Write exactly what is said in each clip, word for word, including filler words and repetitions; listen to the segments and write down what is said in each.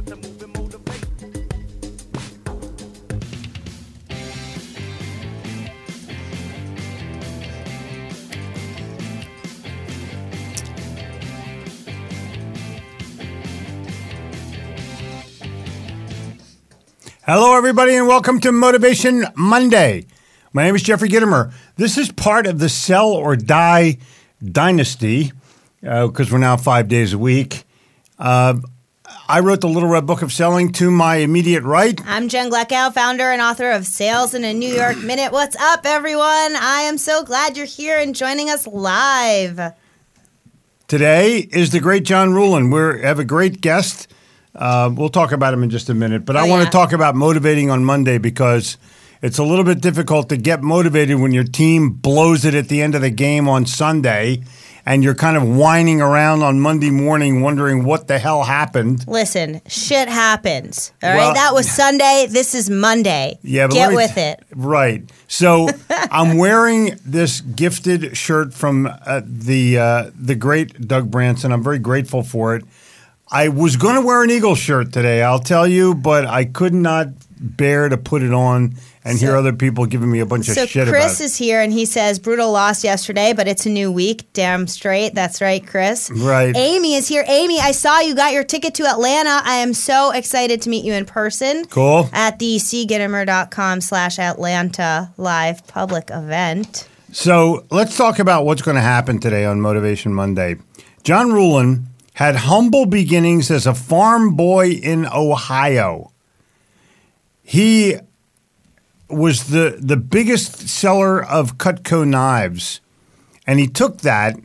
Hello, everybody, and welcome to Motivation Monday. My name is Jeffrey Gitomer. This is part of the Sell or Die dynasty, because uh, we're now five days a week. Uh, I wrote the Little Red Book of Selling. To my immediate right, I'm Jen Gleckow, founder and author of Sales in a New York Minute. What's up, everyone? I am so glad you're here and joining us live. Today is the great John Ruhlin. We have a great guest. Uh, we'll talk about him in just a minute, but oh, I want yeah. to talk about motivating on Monday because it's a little bit difficult to get motivated when your team blows it at the end of the game on Sunday and you're kind of whining around on Monday morning wondering what the hell happened. Listen, shit happens, all well, right? That was Sunday. This is Monday. Yeah, but Get me, with it. Right. So I'm wearing this gifted shirt from uh, the uh, the great Doug Branson. I'm very grateful for it. I was going to wear an Eagles shirt today, I'll tell you, but I could not bear to put it on and so, hear other people giving me a bunch so of shit Chris about it. So Chris is here, and he says, brutal loss yesterday, but it's a new week. Damn straight. That's right, Chris. Right. Amy is here. Amy, I saw you got your ticket to Atlanta. I am so excited to meet you in person. Cool. At the cgittimer.com slash Atlanta live public event. So let's talk about what's going to happen today on Motivation Monday. John Ruhlin had humble beginnings as a farm boy in Ohio. He was the, the biggest seller of Cutco knives, and he took that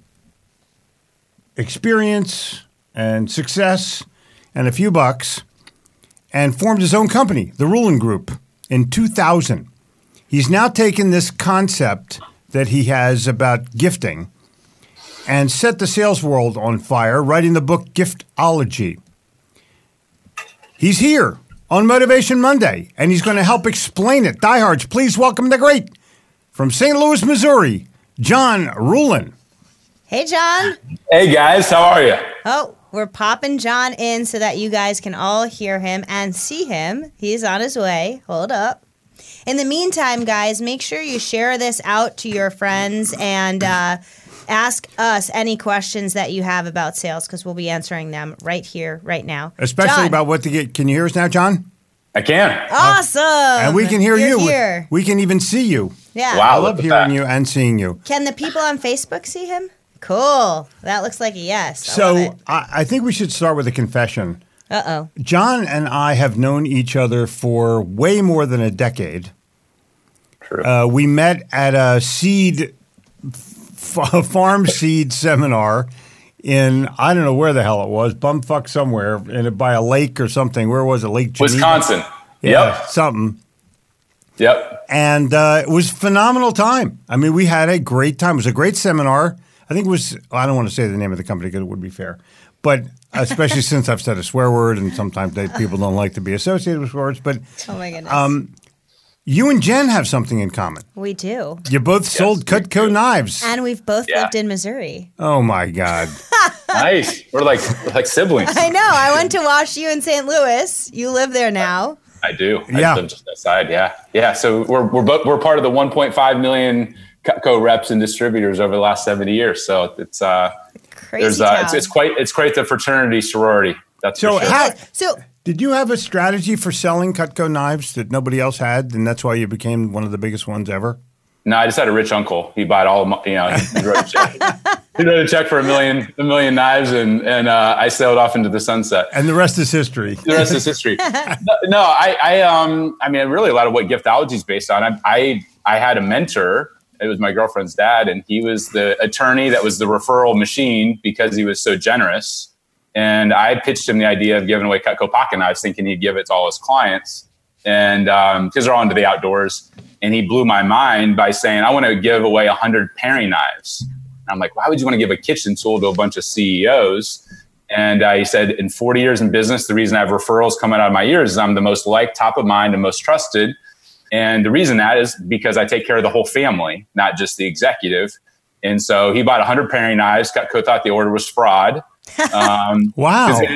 experience and success and a few bucks and formed his own company, the Ruhlin Group, in two thousand. He's now taken this concept that he has about gifting and set the sales world on fire, writing the book Giftology. He's here on Motivation Monday, and he's going to help explain it. Diehards, please welcome the great, from Saint Louis, Missouri, John Ruhlin. Hey, John. Hey, guys. How are you? Oh, we're popping John in so that you guys can all hear him and see him. He's on his way. Hold up. In the meantime, guys, make sure you share this out to your friends and uh, ask us any questions that you have about sales, because we'll be answering them right here, right now. Especially John. about what to get. Can you hear us now, John? I can. Awesome. And we can hear You're you. Here. We can even see you. Yeah. Wow. I love hearing that. You and seeing you. Can the people on Facebook see him? Cool. That looks like a yes. I so love it. I, I think we should start with a confession. Uh-oh. John and I have known each other for way more than a decade. True. Uh, we met at a seed f- farm seed seminar in, I don't know where the hell it was, bumfuck somewhere, in by a lake or something. Where was it? Lake Geneva? Wisconsin. Yeah, Yep. something. Yep. And uh, it was a phenomenal time. I mean, we had a great time. It was a great seminar. I think it was, I don't want to say the name of the company because it would be fair, but especially since I've said a swear word and sometimes they, people don't like to be associated with words. But oh my goodness. Um, you and Jen have something in common. We do. You both yes, sold Cutco knives. And we've both yeah. lived in Missouri. Oh, my God. Nice. We're like we're like siblings. I know. I went to watch you in Saint Louis. You live there now. I do. I yeah. live just outside. Yeah. Yeah. So we're we're both, we're part of the one point five million Cutco reps and distributors over the last seventy years. So it's uh crazy. There's uh, it's, it's quite it's quite the fraternity sorority. That's so for sure. how, so did you have a strategy for selling Cutco knives that nobody else had, and that's why you became one of the biggest ones ever? No, I just had a rich uncle. He bought all of my, you know, he wrote a check. He wrote a check for a million, a million knives, and and uh, I sailed off into the sunset. And the rest is history. The rest is history. no, no, I, I, um, I mean, really, a lot of what Giftology is based on. I, I, I had a mentor. It was my girlfriend's dad, and he was the attorney that was the referral machine because he was so generous. And I pitched him the idea of giving away Cutco pocket knives, thinking he'd give it to all his clients, and um, because they're all into the outdoors. And he blew my mind by saying, I want to give away one hundred paring knives. And I'm like, why would you want to give a kitchen tool to a bunch of C E Os? And uh, he said, in forty years in business, the reason I have referrals coming out of my ears is I'm the most liked, top of mind, and most trusted. And the reason that is because I take care of the whole family, not just the executive. And so he bought one hundred paring knives. Cutco thought the order was fraud. Um, wow. They,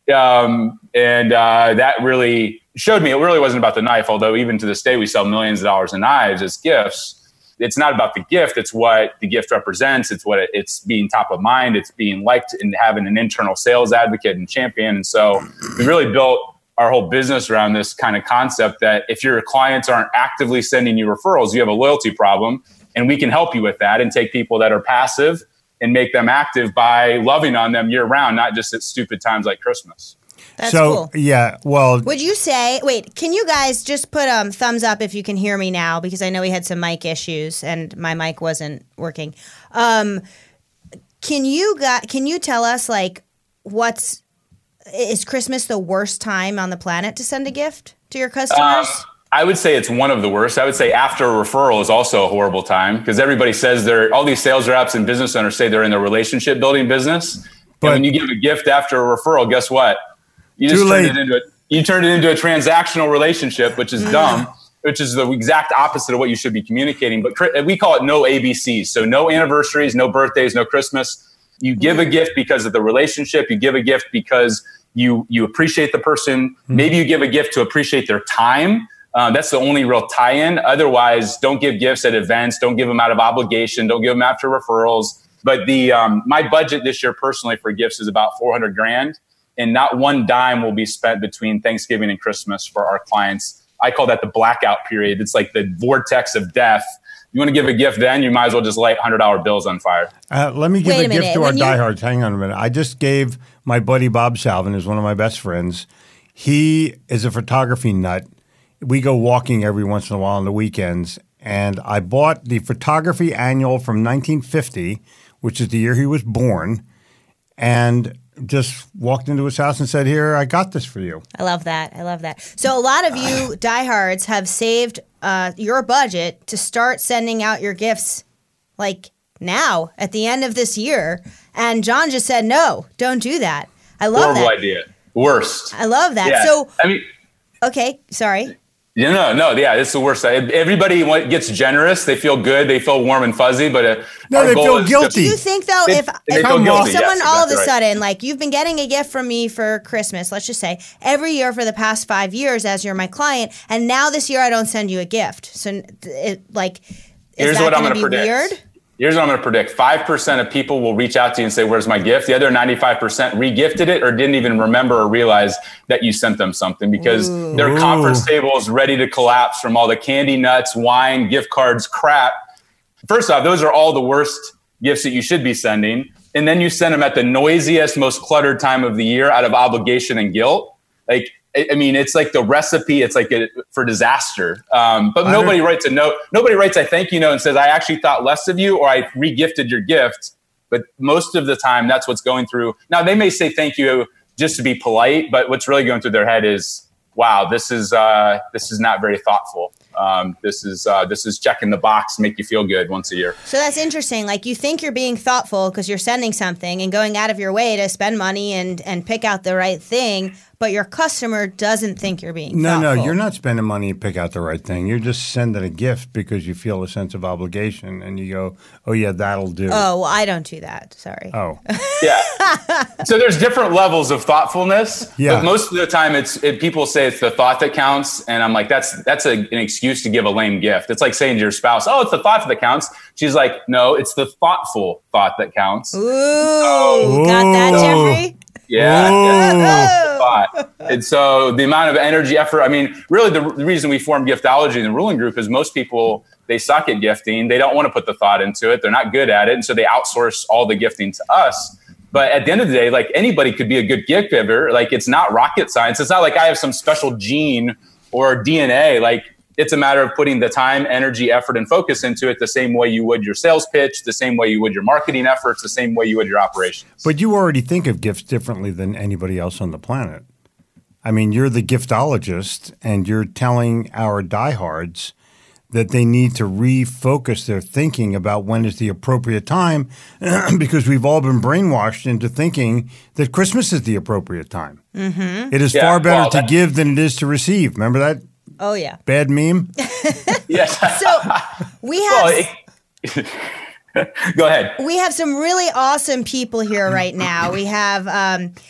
Um, and uh, that really showed me it really wasn't about the knife, although even to this day we sell millions of dollars in knives as gifts. It's not about the gift. It's what the gift represents. It's what it, it's being top of mind. It's being liked and having an internal sales advocate and champion. And so we really built our whole business around this kind of concept that if your clients aren't actively sending you referrals, you have a loyalty problem, and we can help you with that and take people that are passive and make them active by loving on them year round, not just at stupid times like Christmas. That's so, cool. Yeah, well... Would you say... Wait, can you guys just put um thumbs up if you can hear me now? Because I know we had some mic issues and my mic wasn't working. Um, can you got, Can you tell us, like, what's... Is Christmas the worst time on the planet to send a gift to your customers? Uh, I would say it's one of the worst. I would say after a referral is also a horrible time because everybody says they're... All these sales reps and business owners say they're in the relationship building business. But and when you give a gift after a referral, guess what? You just turned it into a, you turned it into a transactional relationship, which is dumb, which is the exact opposite of what you should be communicating. But we call it no A B Cs. So no anniversaries, no birthdays, no Christmas. You give a gift because of the relationship. You give a gift because you you appreciate the person. Maybe you give a gift to appreciate their time. Uh, that's the only real tie-in. Otherwise, don't give gifts at events. Don't give them out of obligation. Don't give them after referrals. But the um, my budget this year personally for gifts is about four hundred grand. And not one dime will be spent between Thanksgiving and Christmas for our clients. I call that the blackout period. It's like the vortex of death. You want to give a gift then, you might as well just light one hundred dollar bills on fire. Uh, let me give Wait a, a gift minute. to our When you- diehards. Hang on a minute. I just gave my buddy Bob Salvin, who's one of my best friends. He is a photography nut. We go walking every once in a while on the weekends. And I bought the photography annual from nineteen fifty, which is the year he was born, and just walked into his house and said, here, I got this for you. I love that. I love that. So a lot of you diehards have saved uh, your budget to start sending out your gifts like now at the end of this year. And John just said, no, don't do that. I love Horrible that. idea. Worst. I love that. Yeah. So, I mean, okay, sorry. you know, no, yeah, it's the worst. Everybody gets generous. They feel good. They feel warm and fuzzy. But uh, No, our they goal feel is guilty. to- Do you think though, They- if, they if feel guilty, someone yes, all of a exactly right. sudden, like you've been getting a gift from me for Christmas, let's just say every year for the past five years as you're my client, and now this year I don't send you a gift. So, it, like, is Here's that what I'm going going to to be predict. weird? Here's what I'm going to predict. five percent of people will reach out to you and say, where's my gift? The other ninety-five percent re-gifted it or didn't even remember or realize that you sent them something because Ooh. their Ooh. conference table is ready to collapse from all the candy, nuts, wine, gift cards, crap. First off, those are all the worst gifts that you should be sending. And then you send them at the noisiest, most cluttered time of the year out of obligation and guilt. Like, I I mean, it's like the recipe. It's like a, for disaster. Um, but I nobody don't- writes a note. Nobody writes a thank you note and says, I actually thought less of you or I re-gifted your gift. But most of the time, that's what's going through. Now, they may say thank you just to be polite. But what's really going through their head is, wow, this is uh, this is not very thoughtful. Um, this is uh, this is checking the box, make you feel good once a year. So that's interesting. Like you think you're being thoughtful because you're sending something and going out of your way to spend money and, and pick out the right thing, but your customer doesn't think you're being No, thoughtful. no, you're not spending money to pick out the right thing. You're just sending a gift because you feel a sense of obligation and you go, oh, yeah, that'll do. Oh, well, I don't do that. Sorry. Oh. Yeah. So there's different levels of thoughtfulness. Yeah. But most of the time, it's it, people say it's the thought that counts, and I'm like, that's that's a, an excuse to give a lame gift. It's like saying to your spouse, "Oh, it's the thought that counts." She's like, "No, it's the thoughtful thought that counts." Ooh, Oh. got that, Ooh. Jeffrey? Yeah. Ooh. yeah. Thought. And so the amount of energy, effort. I mean, really, the, the reason we formed Giftology and the Ruling Group is most people, they suck at gifting. They don't want to put the thought into it. They're not good at it, and so they outsource all the gifting to us. But at the end of the day, like anybody could be a good gift giver. Like it's not rocket science. It's not like I have some special gene or D N A. Like it's a matter of putting the time, energy, effort, and focus into it the same way you would your sales pitch, the same way you would your marketing efforts, the same way you would your operations. But you already think of gifts differently than anybody else on the planet. I mean, you're the giftologist, and you're telling our diehards that they need to refocus their thinking about when is the appropriate time because we've all been brainwashed into thinking that Christmas is the appropriate time. Mm-hmm. It is Yeah, far better well, to that- give than it is to receive. Remember that Oh, yeah. bad meme? Yes. So we have Well, it- Go ahead. we have some really awesome people here right now. We have um,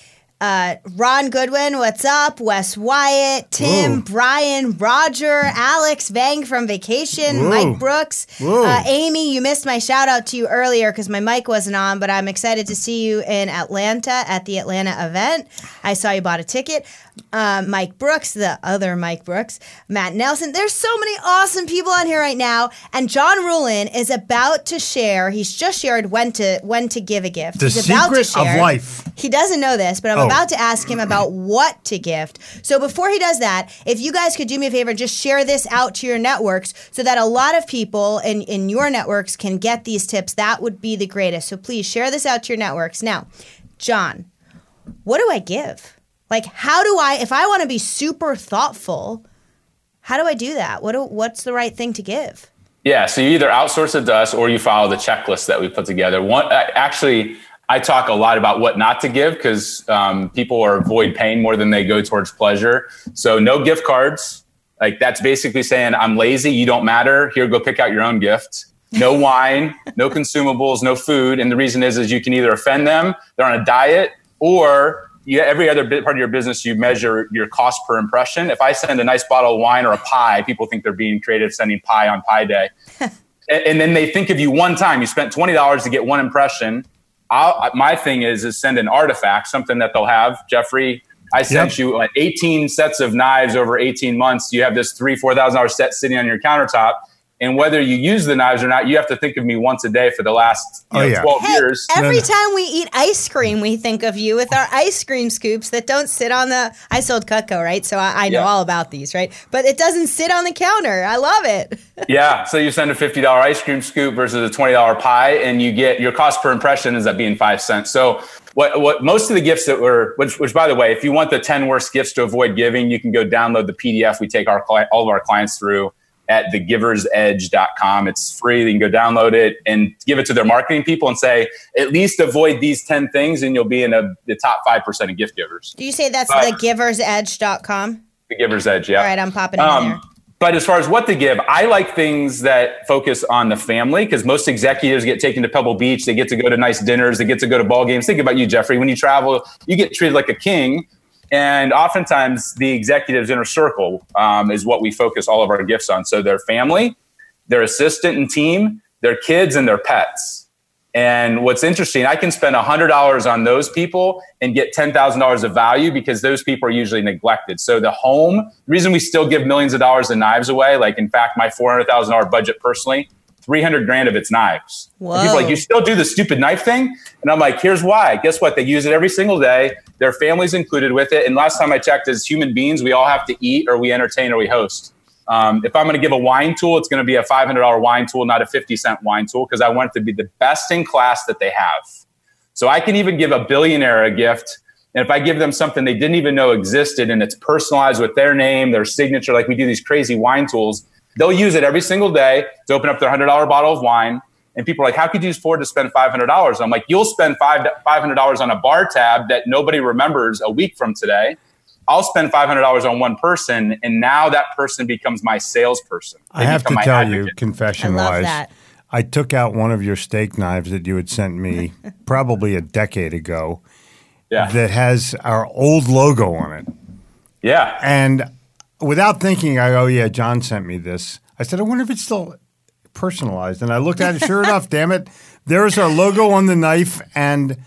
Uh, Ron Goodwin, what's up? Wes Wyatt, Tim, Whoa. Brian, Roger, Alex, Vang from vacation, Whoa. Mike Brooks, Whoa. uh, Amy. You missed my shout out to you earlier because my mic wasn't on, but I'm excited to see you in Atlanta at the Atlanta event. I saw you bought a ticket. Uh, Mike Brooks, the other Mike Brooks, Matt Nelson. There's so many awesome people on here right now, and John Ruhlin is about to share. He's just shared when to when to give a gift. The He's about to secret share. of life. He doesn't know this, but I'm Oh. about to ask him about what to gift. So before he does that, if you guys could do me a favor and just share this out to your networks so that a lot of people in, in your networks can get these tips, that would be the greatest. So please share this out to your networks. Now, John, what do I give? Like, how do I, if I want to be super thoughtful, how do I do that? What do, what's the right thing to give? Yeah, so you either outsource it to us or you follow the checklist that we put together. One, actually, I talk a lot about what not to give because um, people are avoid pain more than they go towards pleasure. So no gift cards. Like that's basically saying, I'm lazy, you don't matter. Here, go pick out your own gift. No wine, no consumables, no food. And the reason is, is you can either offend them, they're on a diet, or you, every other bit part of your business, you measure your cost per impression. If I send a nice bottle of wine or a pie, people think they're being creative sending pie on Pie Day. and, and then they think of you one time. You spent twenty dollars to get one impression. I'll, my thing is, is send an artifact, something that they'll have. Jeffrey, I sent yep. you like eighteen sets of knives over eighteen months. You have this three, four thousand dollars set sitting on your countertop. And whether you use the knives or not, you have to think of me once a day for the last you know, oh, yeah. twelve hey, years. Every time we eat ice cream, we think of you with our ice cream scoops that don't sit on the. I sold Cutco, right? So I, I know yeah. all about these, right? But it doesn't sit on the counter. I love it. yeah. So you send a fifty dollars ice cream scoop versus a twenty dollars pie, and you get your cost per impression ends up being five cents. So what what most of the gifts that were, which, which by the way, if you want the ten worst gifts to avoid giving, you can go download the P D F we take our all of our clients through at the givers edge dot com. It's free. You can go download it and give it to their marketing people and say, at least avoid these ten things and you'll be in a, the top five percent of gift givers. Do you say that's but, the givers edge dot com? The Giver's Edge, yeah. All right, I'm popping it um, in there. But as far as what to give, I like things that focus on the family because most executives get taken to Pebble Beach. They get to go to nice dinners. They get to go to ball games. Think about you, Jeffrey. When you travel, you get treated like a king. And oftentimes the executive's inner circle um, is what we focus all of our gifts on. So their family, their assistant and team, their kids, and their pets. And what's interesting, I can spend one hundred dollars on those people and get ten thousand dollars of value because those people are usually neglected. So the home, the reason we still give millions of dollars in knives away, like in fact, my four hundred thousand dollars budget personally, three hundred grand of it's knives. People are like, you still do the stupid knife thing? And I'm like, here's why. Guess what? They use it every single day. Their family's included with it. And last time I checked, as human beings, we all have to eat or we entertain or we host. Um, if I'm going to give a wine tool, it's going to be a five hundred dollars wine tool, not a fifty cent wine tool, because I want it to be the best in class that they have. So I can even give a billionaire a gift. And if I give them something they didn't even know existed and it's personalized with their name, their signature, like we do these crazy wine tools, they'll use it every single day to open up their one hundred dollars bottle of wine. And people are like, how could you afford to spend five hundred dollars? I'm like, you'll spend five hundred dollars on a bar tab that nobody remembers a week from today. I'll spend five hundred dollars on one person, and now that person becomes my salesperson. They I have to tell advocate. you, confession-wise, I took out one of your steak knives that you had sent me probably a decade ago yeah. that has our old logo on it. Yeah. And without thinking, I go, oh, yeah, John sent me this. I said, I wonder if it's still personalized. And I looked at it, sure enough, damn it, there's our logo on the knife, and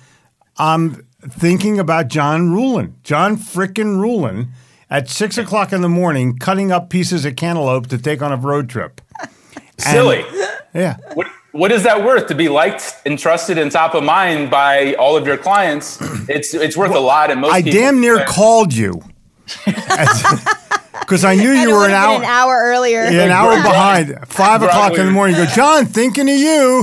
I'm thinking about John Ruhlin, John frickin' Ruhlin, at six o'clock in the morning, cutting up pieces of cantaloupe to take on a road trip. Silly. And, yeah. What, what is that worth to be liked and trusted and top of mind by all of your clients? It's it's worth well, a lot. And most I people damn near say, called you. Because I knew you were an hour, an hour earlier. Yeah, an hour behind. Five o'clock in the morning. You go, John, thinking of you.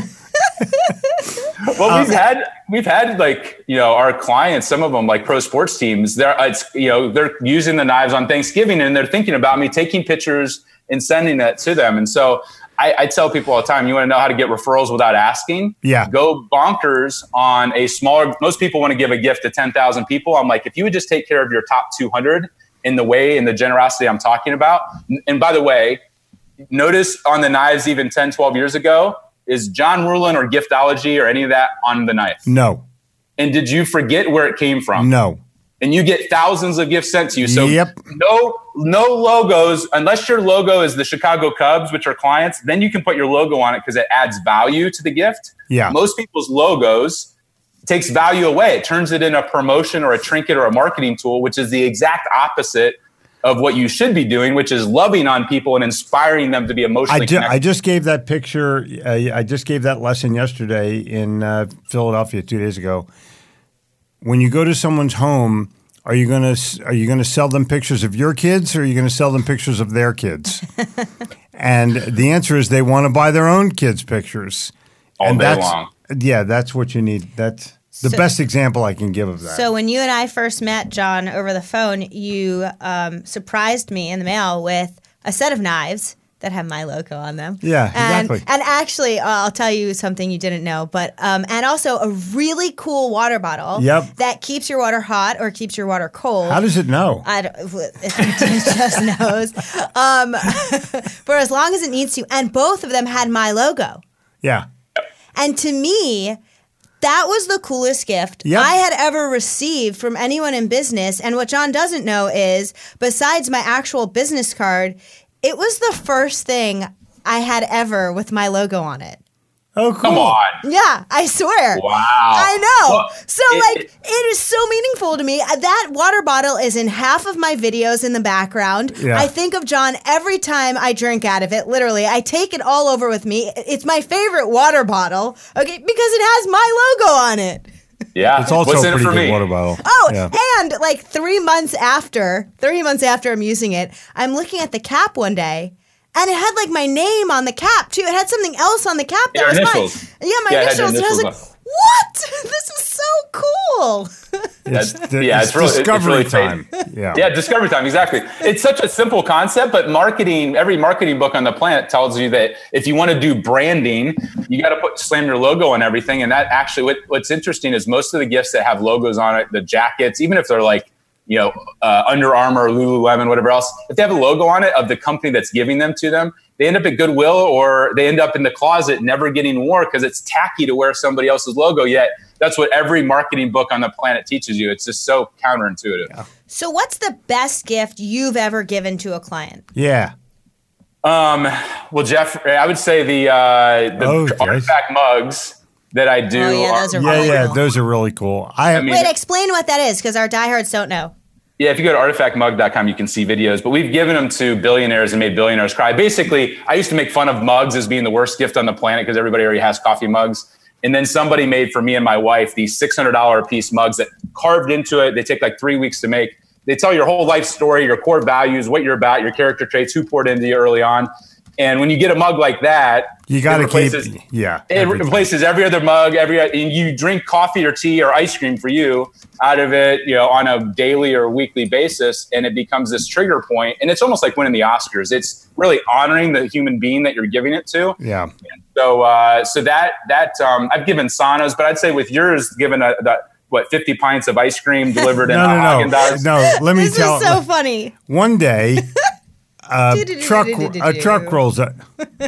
Well, we've had we've had like you know our clients, some of them like pro sports teams. They're it's you know they're using the knives on Thanksgiving and they're thinking about me, taking pictures and sending that to them. And so I, I tell people all the time, you want to know how to get referrals without asking? Yeah, go bonkers on a smaller. Most people want to give a gift to ten thousand people. I'm like, if you would just take care of your top two hundred in the way and the generosity I'm talking about. And by the way, notice on the knives even ten, twelve years ago. Is John Ruhlin or Giftology or any of that on the knife? No. And did you forget where it came from? No. and you get thousands of gifts sent to you. So yep. no, no logos, unless your logo is the Chicago Cubs, which are clients, then you can put your logo on it because it adds value to the gift. Yeah. Most people's logos takes value away. It turns it into a promotion or a trinket or a marketing tool, which is the exact opposite of what you should be doing, which is loving on people and inspiring them to be emotionally I, ju- connected. I just gave that picture. Uh, I just gave that lesson yesterday in uh, Philadelphia two days ago. When you go to someone's home, are you going to are you going to sell them pictures of your kids, or are you going to sell them pictures of their kids? And the answer is they want to buy their own kids' pictures. All and day that's, long. Yeah, that's what you need. That's the So- best example I can give of that. So when you and I first met, John, over the phone, you um, surprised me in the mail with a set of knives that have my logo on them. Yeah, and, exactly. And actually, uh, I'll tell you something you didn't know, but um, and also a really cool water bottle Yep. that keeps your water hot or keeps your water cold. How does it know? I don't, it just knows. Um, for as long as it needs to. And both of them had my logo. Yeah. And to me, that was the coolest gift Yep. I had ever received from anyone in business. And what John doesn't know is, besides my actual business card, it was the first thing I had ever with my logo on it. Oh, cool. Come on. Yeah, I swear. Wow. I know. Well, so, it- like, it is so meaningful to me. That water bottle is in half of my videos in the background. Yeah. I think of John every time I drink out of it, literally. I take it all over with me. It's my favorite water bottle, okay, because it has my logo on it. Yeah. It's also What's a in it pretty for good me? water bottle. Oh, yeah. and like three months after, three months after I'm using it, I'm looking at the cap one day, and it had like my name on the cap too. It had something else on the cap that Your was initials. mine. Yeah, my Yeah, it had your initials. And I was like, initials "What? This is so cool!" It's, That's- the- yeah, it's it's really- it's discovery really time. Yeah. Yeah, discovery time, exactly. It's such a simple concept, but marketing, every marketing book on the planet tells you that if you want to do branding, you got to put slam your logo on everything. And that actually, what, what's interesting is most of the gifts that have logos on it, the jackets, even if they're like, you know, uh, Under Armour, Lululemon, whatever else, if they have a logo on it of the company that's giving them to them, they end up at Goodwill or they end up in the closet never getting worn because it's tacky to wear somebody else's logo. Yet that's what every marketing book on the planet teaches you. It's just so counterintuitive. Yeah. So, what's the best gift you've ever given to a client? Yeah. Um, well, Jeff, I would say the uh, the Oh, okay. artifact mugs that I do. Oh, yeah, are- those are Yeah, really yeah, cool. those are really cool. I have, I mean- Wait, explain what that is, because our diehards don't know. Yeah, if you go to artifact mug dot com, you can see videos, but we've given them to billionaires and made billionaires cry. Basically, I used to make fun of mugs as being the worst gift on the planet because everybody already has coffee mugs. And then somebody made for me and my wife these six hundred dollars a piece mugs that carved into it. They take like three weeks to make. They tell your whole life story, your core values, what you're about, your character traits, who poured into you early on. And when you get a mug like that, you got to it keep, replaces- yeah. It everything. replaces every other mug, every and you drink coffee or tea or ice cream for you out of it, you know, on a daily or weekly basis, and it becomes this trigger point. And it's almost like winning the Oscars. It's really honoring the human being that you're giving it to. Yeah. And so, uh, so that that um, I've given saunas, but I'd say with yours, given a, the, what fifty pints of ice cream delivered in No, a no, no. Haagen-Dazs. No, let me This tell is so funny. One day, a truck a truck rolls up.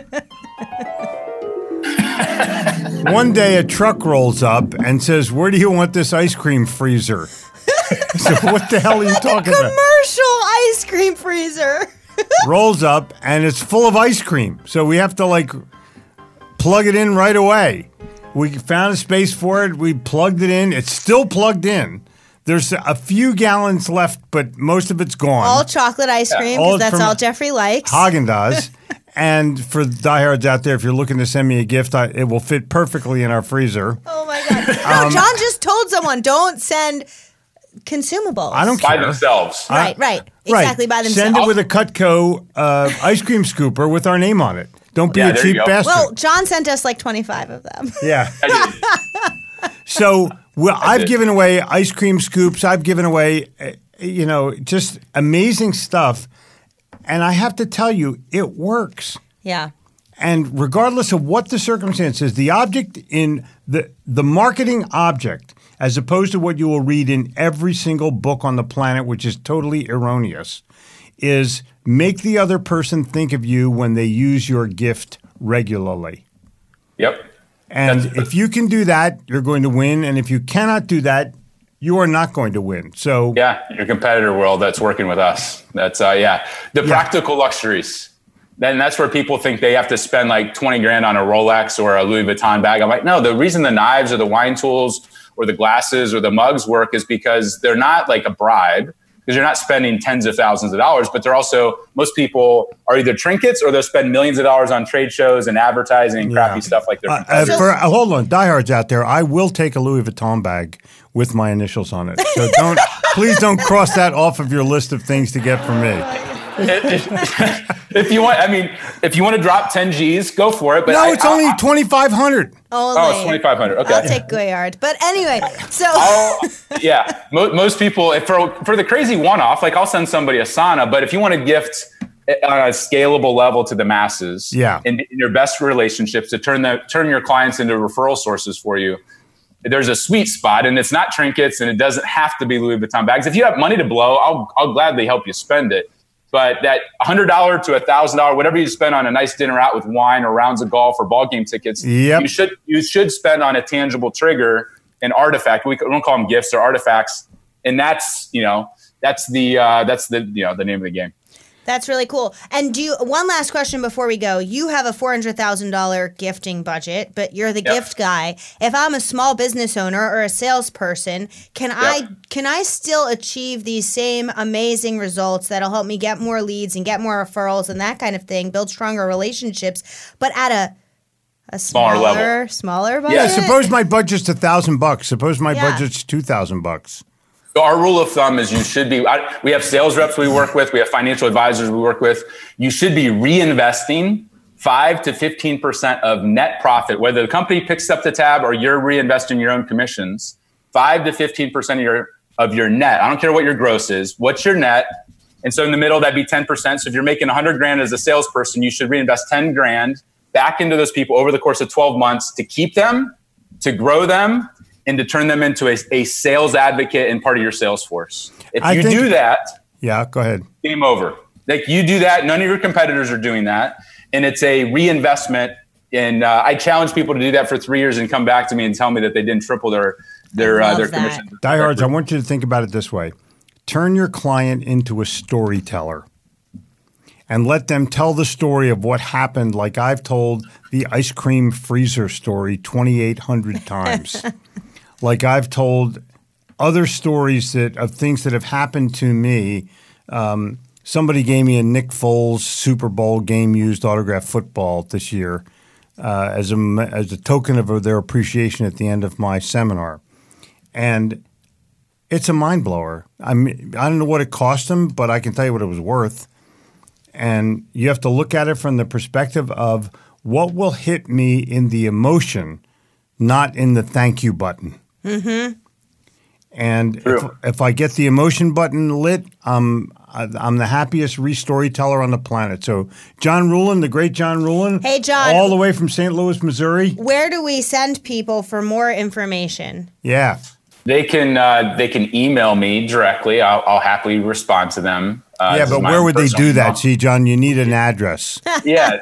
One day, a truck rolls up and says, "Where do you want this ice cream freezer?" So, what the hell are you talking about? Commercial ice cream freezer. Rolls up and it's full of ice cream. So we have to like plug it in right away. We found a space for it. We plugged it in. It's still plugged in. There's a few gallons left, but most of it's gone. All chocolate ice cream, all because that's from all Jeffrey likes. Haagen-Dazs. And for diehards out there, if you're looking to send me a gift, I, it will fit perfectly in our freezer. Oh my God. No, John just told someone, don't send consumables. I don't By care. themselves. Right, right. Exactly, by themselves. Send it with a Cutco uh, ice cream scooper with our name on it. Don't be Yeah, a there you cheap go. bastard. Well, John sent us like twenty-five of them. yeah. I did. So well, I've it. given away ice cream scoops. I've given away, uh, you know, just amazing stuff. And I have to tell you, it works. Yeah. And regardless of what the circumstances, the object in the the marketing object, as opposed to what you will read in every single book on the planet, which is totally erroneous, is make the other person think of you when they use your gift regularly. Yep. And That's- if you can do that, you're going to win. And if you cannot do that, you are not going to win. So yeah, your competitor world that's working with us. That's uh, yeah, the Yeah. practical luxuries. Then that's where people think they have to spend like twenty grand on a Rolex or a Louis Vuitton bag. I'm like, no, the reason the knives or the wine tools or the glasses or the mugs work is because they're not like a bribe, because you're not spending tens of thousands of dollars, but they're also, most people are either trinkets or they'll spend millions of dollars on trade shows and advertising and crappy Yeah. stuff like their Uh, uh, competitors. for, uh, hold on, diehards out there, I will take a Louis Vuitton bag with my initials on it. So don't, please don't cross that off of your list of things to get from me. If you want, I mean, if you want to drop ten G's, go for it. But No, I- it's I'll- only I'll- twenty-five hundred. Only. Oh, it's twenty-five hundred. Okay. I'll take Goyard. But anyway, so Oh, yeah. Mo- most people, if for for the crazy one-off, like I'll send somebody a sauna. But if you want to gift on a scalable level to the masses, Yeah. in, in your best relationships to turn the turn your clients into referral sources for you, there's a sweet spot, and it's not trinkets, and it doesn't have to be Louis Vuitton bags. If you have money to blow, I'll I'll gladly help you spend it. But that one hundred dollars to one thousand dollars, whatever you spend on a nice dinner out with wine or rounds of golf or ball game tickets, Yep. you should you should spend on a tangible trigger, an artifact. We don't call them gifts or artifacts, and that's you know that's the uh, that's the you know the name of the game. that's really cool. And do you, one last question before we go. You have a four hundred thousand dollars gifting budget, but you're the Yep. gift guy. If I'm a small business owner or a salesperson, can I can I still achieve these same amazing results that'll help me get more leads and get more referrals and that kind of thing, build stronger relationships, but at a a Smaller smaller, level. smaller budget? Yeah, suppose my budget's a thousand bucks. Suppose my Yeah. budget's two thousand bucks. So our rule of thumb is you should be, I, we have sales reps we work with, we have financial advisors we work with. You should be reinvesting five to fifteen percent of net profit, whether the company picks up the tab or you're reinvesting your own commissions, five to fifteen percent of your, of your net. I don't care what your gross is. What's your net? And so in the middle, that'd be ten percent. So if you're making one hundred grand as a salesperson, you should reinvest ten grand back into those people over the course of twelve months to keep them, to grow them, and to turn them into a, a sales advocate and part of your sales force. If I you think- do that, Yeah, go ahead. game over. Like you do that, none of your competitors are doing that, and it's a reinvestment. And uh, I challenge people to do that for three years and come back to me and tell me that they didn't triple their their I uh, their love that. commission. Diehards, I want you to think about it this way. Turn your client into a storyteller and let them tell the story of what happened, like I've told the ice cream freezer story twenty-eight hundred times. Like I've told other stories that of things that have happened to me. Um, somebody gave me a Nick Foles Super Bowl game used autographed football this year uh, as a as a token of their appreciation at the end of my seminar, and it's a mind blower. I mean, I don't know what it cost them, but I can tell you what it was worth. And you have to look at it from the perspective of what will hit me in the emotion, not in the thank you button. Mm-hmm. And if, True. if I get the emotion button lit, I'm I'm the happiest re-storyteller on the planet. So John Rulin, the great John Rulin. Hey, John. All the way from Saint Louis, Missouri. Where do we send people for more information? Yeah. They can uh, they can email me directly. I'll, I'll happily respond to them. Uh, Yeah, this is but my where would they personal do that? email. See, John, you need an address. Yeah,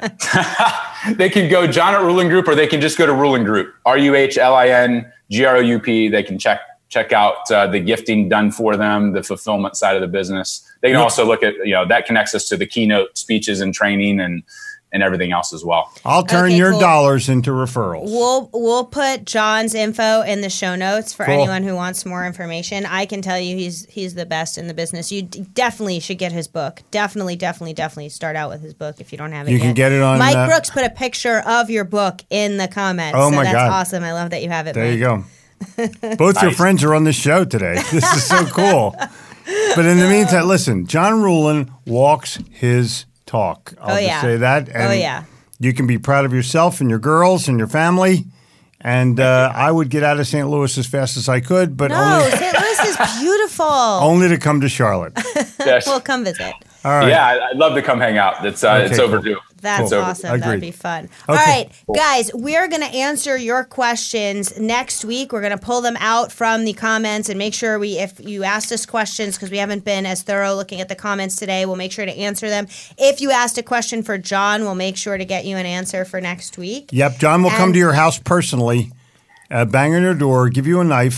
yeah. They can go John at Rulin Group, or they can just go to Rulin Group. R U H L I N G R O U P. They can check check out uh, the gifting done for them, the fulfillment side of the business. They can Yep. also look at, you know, that connects us to the keynote speeches and training and and everything else as well. I'll turn Okay, your cool. dollars into referrals. We'll we'll put John's info in the show notes for Cool. anyone who wants more information. I can tell you he's he's the best in the business. You d- definitely should get his book. Definitely, definitely, definitely start out with his book if you don't have it You yet. can get it on, Mike uh, Brooks put a picture of your book in the comments. Oh, so my that's God. awesome. I love that you have it. There Mike. you go. Both your Nice. friends are on the show today. This is so cool. But in the meantime, listen, John Rulin walks his talk. I'll Oh, just yeah. say that. Oh, And yeah. you can be proud of yourself and your girls and your family. And uh, I would get out of Saint Louis as fast as I could, but No, only, Saint Louis is beautiful. only to come to Charlotte. Yes. We'll come visit. All right. Yeah, I- I'd love to come hang out. It's uh, Okay, it's cool. overdue. That's Cool. awesome. That'd Agreed. be fun. All Okay. right, guys, we're going to answer your questions next week. We're going to pull them out from the comments and make sure we, if you asked us questions, because we haven't been as thorough looking at the comments today, we'll make sure to answer them. If you asked a question for John, we'll make sure to get you an answer for next week. Yep. John will come And- to your house personally, uh, bang on your door, give you a knife,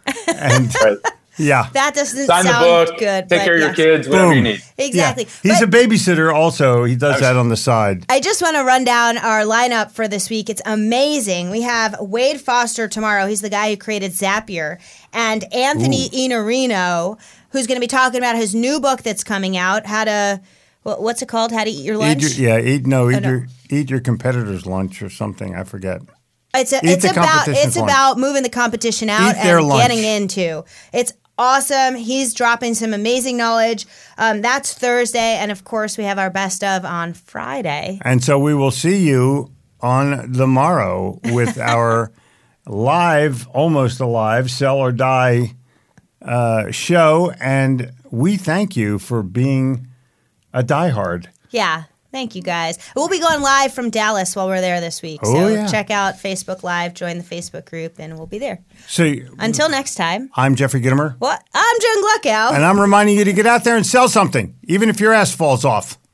And Right. yeah. That doesn't Sign the sound book. good. Take but care of your yes. kids. Whatever you Boom. need. Exactly. Yeah. He's But- a babysitter also. He does that on the side. I just want to run down our lineup for this week. It's amazing. We have Wade Foster tomorrow. He's the guy who created Zapier. And Anthony Iannarino, who's going to be talking about his new book that's coming out, How to, what, what's it called? How to Eat Your Lunch? Eat your, yeah, eat no, eat no. your eat your competitor's lunch or something. I forget. It's a, Eat it's the about competition's it's lunch. about moving the competition out Eat their and lunch. getting into. It's awesome. He's dropping some amazing knowledge. Um, that's Thursday, and of course we have our best of on Friday. And so we will see you on the morrow with our live, almost alive, Sell or Die uh, show. And we thank you for being a diehard. Yeah. Thank you, guys. We'll be going live from Dallas while we're there this week. Oh, so yeah. check out Facebook Live, join the Facebook group, and we'll be there. So Until next time. I'm Jeffrey Gittimer, What? I'm Jen Gluckow. and I'm reminding you to get out there and sell something, even if your ass falls off.